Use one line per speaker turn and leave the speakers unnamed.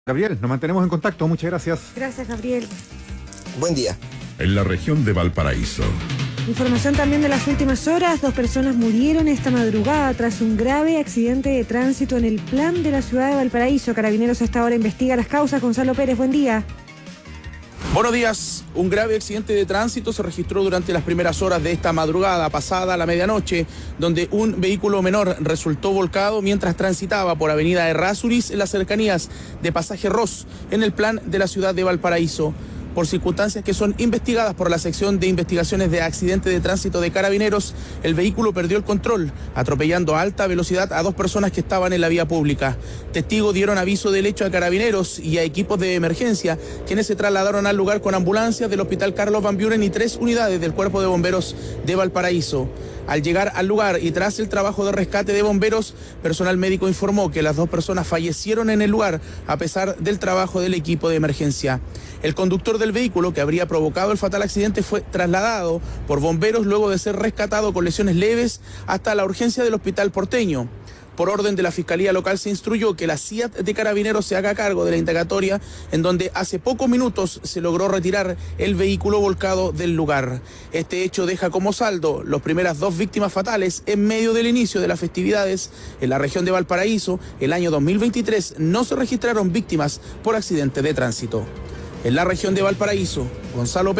Gabriel, nos mantenemos en contacto. Muchas gracias.
Gracias, Gabriel.
Buen día.
En la región de Valparaíso.
Información también de las últimas horas. 2 personas murieron esta madrugada tras un grave accidente de tránsito en el plan de la ciudad de Valparaíso. Carabineros hasta ahora investiga las causas. Gonzalo Pérez, buen día.
Buenos días. Un grave accidente de tránsito se registró durante las primeras horas de esta madrugada, pasada la medianoche, donde un vehículo menor resultó volcado mientras transitaba por avenida Errázuriz en las cercanías de Pasaje Ross, en el plan de la ciudad de Valparaíso. Por circunstancias que son investigadas por la sección de investigaciones de accidentes de tránsito de Carabineros, el vehículo perdió el control, atropellando a alta velocidad a 2 personas que estaban en la vía pública. Testigos dieron aviso del hecho a Carabineros y a equipos de emergencia, quienes se trasladaron al lugar con ambulancias del Hospital Carlos Van Buren y 3 unidades del Cuerpo de Bomberos de Valparaíso. Al llegar al lugar y tras el trabajo de rescate de bomberos, personal médico informó que las 2 personas fallecieron en el lugar a pesar del trabajo del equipo de emergencia. El conductor del vehículo que habría provocado el fatal accidente fue trasladado por bomberos luego de ser rescatado con lesiones leves hasta la urgencia del hospital porteño. Por orden de la Fiscalía Local se instruyó que la CIAT de Carabineros se haga cargo de la indagatoria, en donde hace pocos minutos se logró retirar el vehículo volcado del lugar. Este hecho deja como saldo las primeras 2 víctimas fatales en medio del inicio de las festividades. En la región de Valparaíso, el año 2023 no se registraron víctimas por accidente de tránsito. En la región de Valparaíso, Gonzalo Pérez.